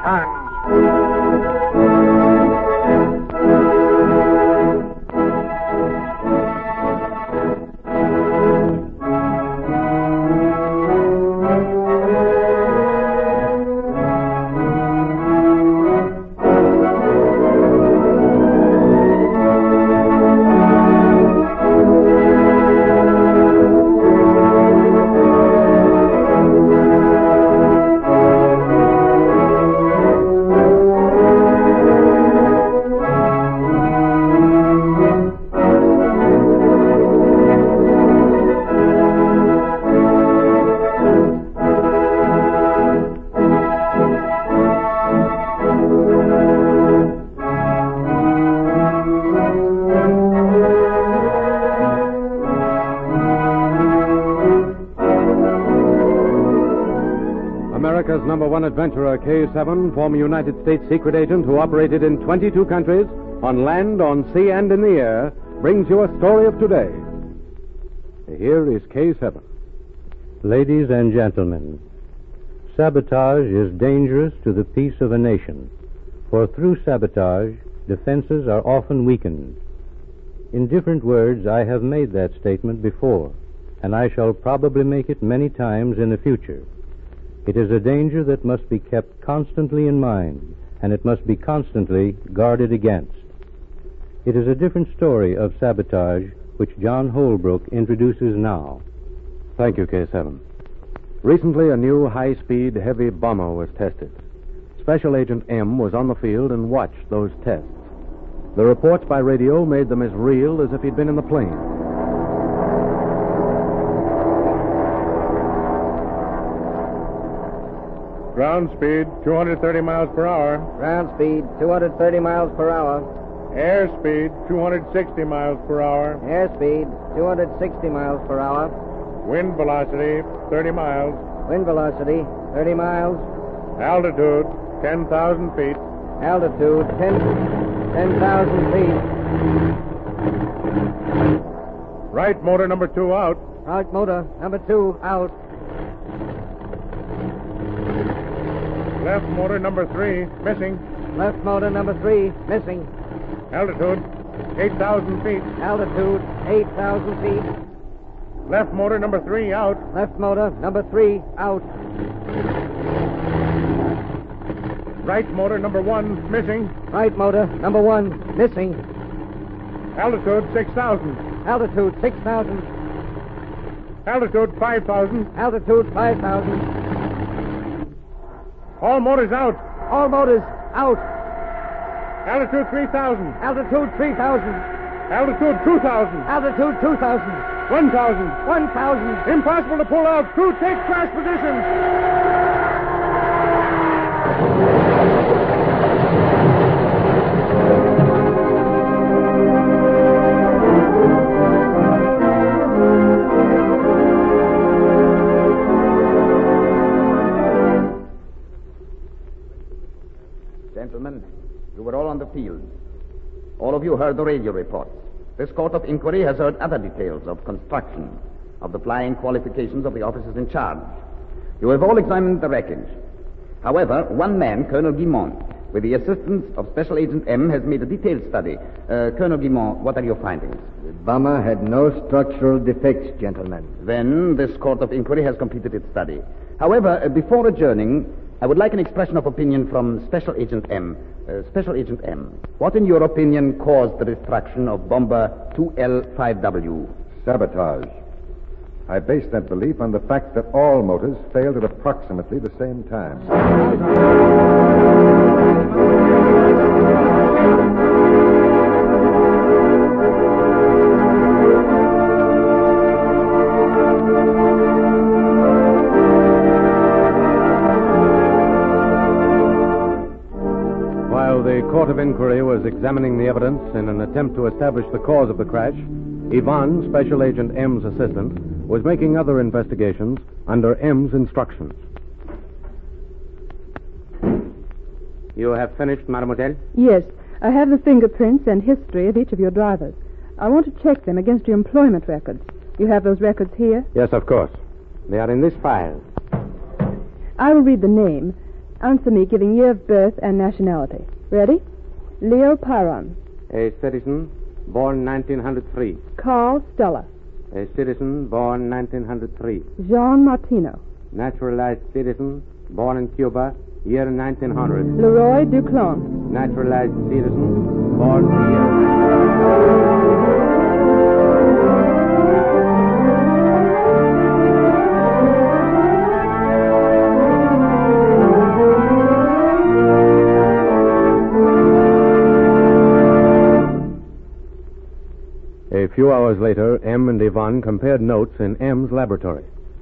returns. America's number one adventurer, K7, former United States secret agent who operated in 22 countries, on land, on sea, and in the air, brings you a story of today. Here is K7. Ladies and gentlemen, sabotage is dangerous to the peace of a nation, for through sabotage, defenses are often weakened. In different words, I have made that statement before, and I shall probably make it many times in the future. It is a danger that must be kept constantly in mind, and it must be constantly guarded against. It is a different story of sabotage which John Holbrook introduces now. Thank you, K7. Recently, a new high-speed, heavy bomber was tested. Special Agent M was on the field and watched those tests. The reports by radio made them as real as if he'd been in the plane. Ground speed, 230 miles per hour. Ground speed, 230 miles per hour. Air speed, 260 miles per hour. Airspeed, 260 miles per hour. Wind velocity, 30 miles. Wind velocity, 30 miles. Altitude, 10,000 feet. Altitude, 10,000 feet. Right motor number 2 out. Right motor, number 2, out. Left motor number 3, missing. Left motor, number 3, missing. Altitude, 8,000 feet. Altitude, 8,000 feet. Left motor number 3 out. Left motor, number 3, out. Right motor number 1, missing. Right motor, number 1, missing. Altitude, 6,000. Altitude, 6,000. Altitude, 5,000. Altitude, 5,000. All motors out. All motors, out. Altitude, 3,000. Altitude, 3,000. Altitude, 2,000. Altitude, 2,000. 1,000. 1,000. Impossible to pull out. Crew, take crash positions. Gentlemen, you were all on the field. All of you heard the radio reports. This court of inquiry has heard other details of construction, of the flying qualifications of the officers in charge. You have all examined the wreckage. However, one man, Colonel Guimont, with the assistance of Special Agent M, has made a detailed study. Colonel Guimont, what are your findings? The bomber had no structural defects, gentlemen. Then this court of inquiry has completed its study. However, before adjourning, I would like an expression of opinion from Special Agent M. Special Agent M, what in your opinion caused the destruction of Bomber 2L5W? Sabotage. I base that belief on the fact that all motors failed at approximately the same time. The Court of Inquiry was examining the evidence in an attempt to establish the cause of the crash. Yvonne, Special Agent M's assistant, was making other investigations under M's instructions. You have finished, mademoiselle? Yes. I have the fingerprints and history of each of your drivers. I want to check them against your employment records. You have those records here? Yes, of course. They are in this file. I will read the name. Answer me, giving year of birth and nationality. Ready? Leo Pyron. A citizen, born 1903. Carl Stella. A citizen, born 1903. Jean Martino. Naturalized citizen, born in Cuba, year 1900. Leroy Duclon. Naturalized citizen, born year... A few hours later, M and Yvonne compared notes in M's laboratory.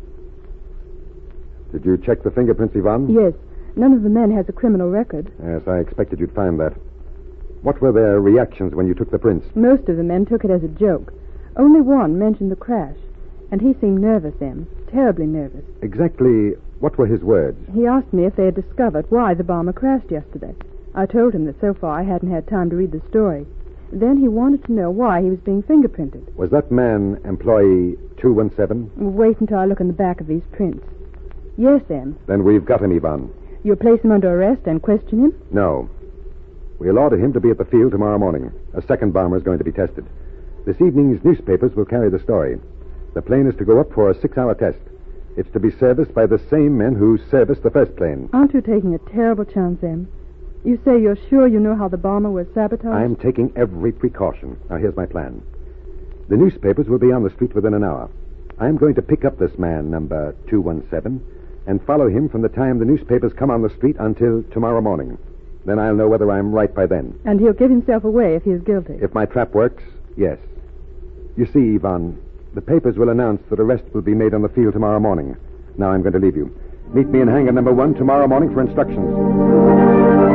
Did you check the fingerprints, Yvonne? Yes. None of the men has a criminal record. Yes, I expected you'd find that. What were their reactions when you took the prints? Most of the men took it as a joke. Only one mentioned the crash. And he seemed nervous, M. Terribly nervous. Exactly what were his words? He asked me if they had discovered why the bomber crashed yesterday. I told him that so far I hadn't had time to read the story. Then he wanted to know why he was being fingerprinted. Was that man employee 217? Wait until I look in the back of these prints. Yes, M. Then we've got him, Yvonne. You'll place him under arrest and question him? No. We'll order him to be at the field tomorrow morning. A second bomber is going to be tested. This evening's newspapers will carry the story. The plane is to go up for a 6-hour test. It's to be serviced by the same men who serviced the first plane. Aren't you taking a terrible chance, M? You say you're sure you know how the bomber was sabotaged? I'm taking every precaution. Now, here's my plan. The newspapers will be on the street within an hour. I'm going to pick up this man, number 217, and follow him from the time the newspapers come on the street until tomorrow morning. Then I'll know whether I'm right by then. And he'll give himself away if he is guilty. If my trap works, yes. You see, Yvonne, the papers will announce that arrest will be made on the field tomorrow morning. Now I'm going to leave you. Meet me in hangar number 1 tomorrow morning for instructions.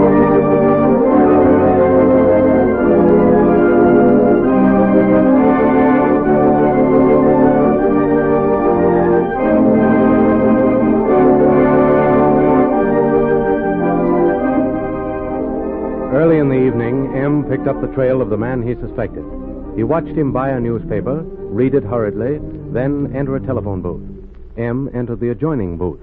Early in the evening, M picked up the trail of the man he suspected. He watched him buy a newspaper, read it hurriedly, then enter a telephone booth. M entered the adjoining booth.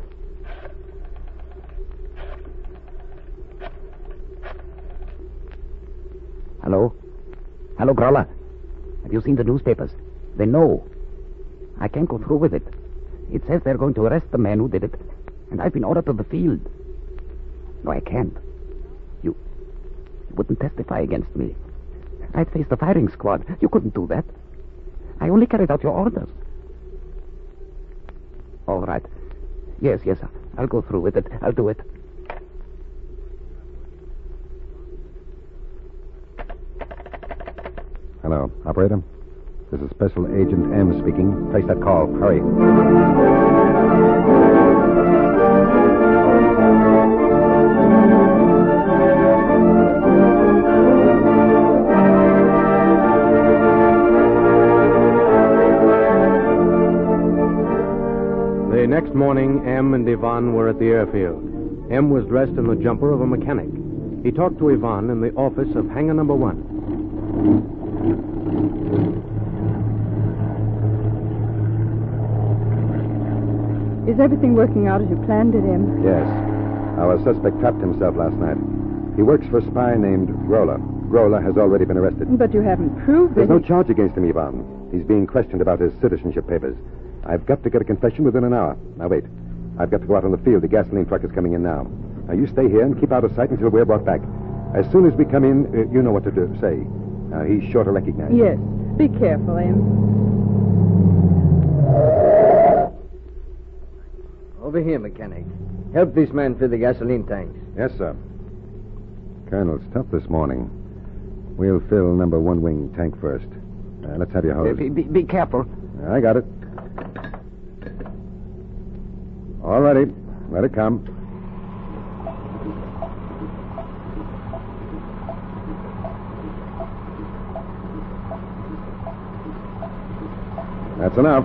Hello? Hello, Growler. Have you seen the newspapers? They know. I can't go through with it. It says they're going to arrest the man who did it, and I've been ordered to the field. No, I can't. You wouldn't testify against me. I'd face the firing squad. You couldn't do that. I only carried out your orders. All right. Yes, I'll go through with it. I'll do it. Hello, operator. This is Special Agent M speaking. Place that call. Hurry. The next morning, M and Yvonne were at the airfield. M was dressed in the jumper of a mechanic. He talked to Yvonne in the office of hangar number 1. Is everything working out as you planned it, M? Yes. Our suspect trapped himself last night. He works for a spy named Grola. Grola has already been arrested. But you haven't proved There's that no charge against him, Yvonne. He's being questioned about his citizenship papers. I've got to get a confession within an hour. Now, wait. I've got to go out on the field. The gasoline truck is coming in now. Now, you stay here and keep out of sight until we're brought back. As soon as we come in, you know what to do. Say. He's sure to recognize you. Yes. Be careful, M. Over here, mechanic. Help this man fill the gasoline tanks. Yes, sir. Colonel, it's tough this morning. We'll fill number 1 wing tank first. Let's have your hose. Be careful. I got it. All ready. Let it come. That's enough.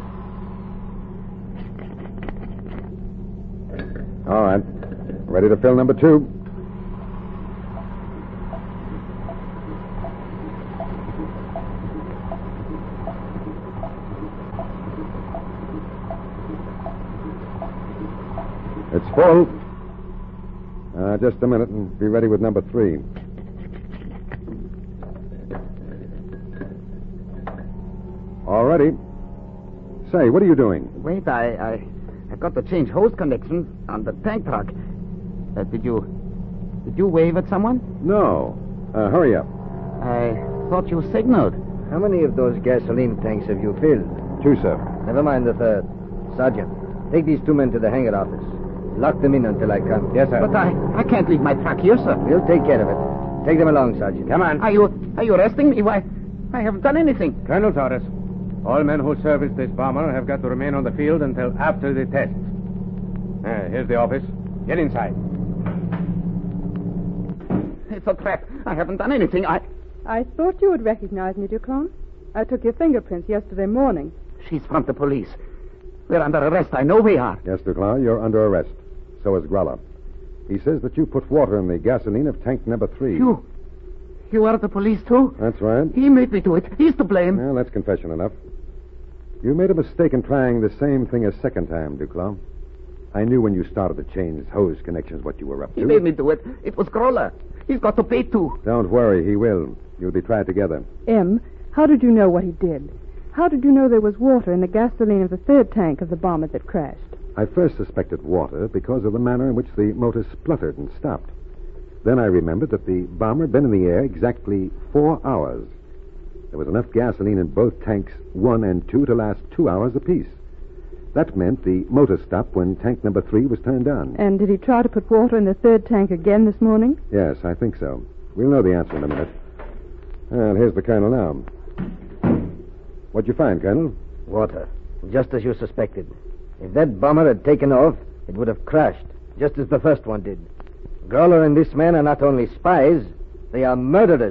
All right. Ready to fill number 2. It's full. Just a minute and be ready with number 3. All ready. Say, what are you doing? Wait, I've got to change hose connection on the tank truck. Did you wave at someone? No. Hurry up. I thought you signaled. How many of those gasoline tanks have you filled? 2, sir. Never mind the third. Sergeant, take these 2 men to the hangar office. Lock them in until I come. Yes, sir. But I can't leave my truck here, sir. We'll take care of it. Take them along, Sergeant. Come on. Are you arresting me? Why, I haven't done anything. Colonel's orders. All men who service this bomber have got to remain on the field until after the tests. Here's the office. Get inside. It's a trap. I haven't done anything. I thought you would recognize me, Duclos. I took your fingerprints yesterday morning. She's from the police. We're under arrest. I know we are. Yes, Duclos, you're under arrest. So is Gralla. He says that you put water in the gasoline of tank number 3. You are the police, too? That's right. He made me do it. He's to blame. Well, that's confession enough. You made a mistake in trying the same thing a second time, Duclos. I knew when you started to change hose connections what you were up to. He made me do it. It was Groller. He's got to pay, too. Don't worry, he will. You'll be tried together. M, how did you know what he did? How did you know there was water in the gasoline of the third tank of the bomber that crashed? I first suspected water because of the manner in which the motor spluttered and stopped. Then I remembered that the bomber had been in the air exactly 4 hours. There was enough gasoline in both tanks 1 and 2 to last 2 hours apiece. That meant the motor stopped when tank number 3 was turned on. And did he try to put water in the third tank again this morning? Yes, I think so. We'll know the answer in a minute. Well, here's the colonel now. What'd you find, Colonel? Water. Just as you suspected. If that bomber had taken off, it would have crashed, just as the first one did. Growler and this man are not only spies, they are murderers.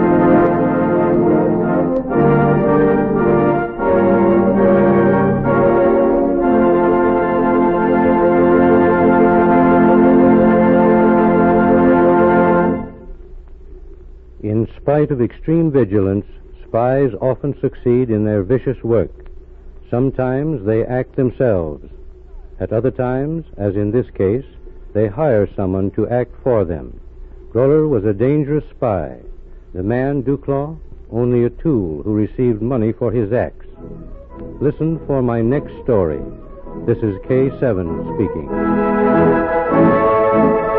In spite of extreme vigilance, spies often succeed in their vicious work. Sometimes they act themselves. At other times, as in this case, they hire someone to act for them. Groller was a dangerous spy. The man, Duclos, only a tool who received money for his acts. Listen for my next story. This is K7 speaking.